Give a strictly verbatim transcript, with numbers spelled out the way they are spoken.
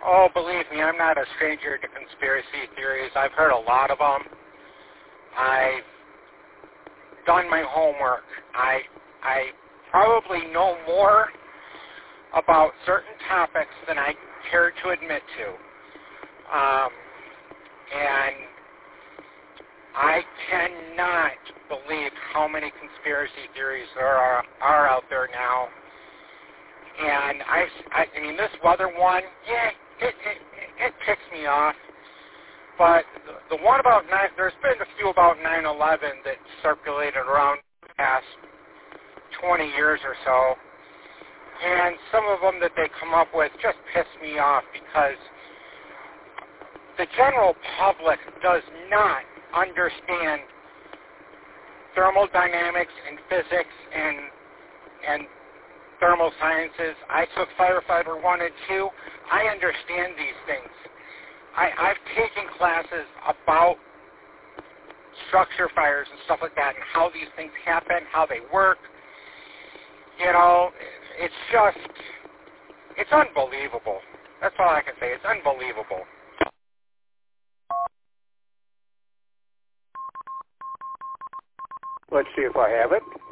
Oh, believe me, I'm not a stranger to conspiracy theories. I've heard a lot of them. I've done my homework. I I probably know more about certain topics than I care to admit to. Um, and I cannot believe how many conspiracy theories there are, are out there now. And I, I, I mean, this weather one, yeah, it, it, it ticks me off. But the, the one about nine, there's been a few about nine eleven that circulated around the past twenty years or so. And some of them that they come up with just piss me off because the general public does not understand thermodynamics and physics and and thermal sciences. I took firefighter one and two. I understand these things. I, I've taken classes about structure fires and stuff like that and how these things happen, how they work. You know, it's just, it's unbelievable. That's all I can say. It's unbelievable. Let's see if I have it.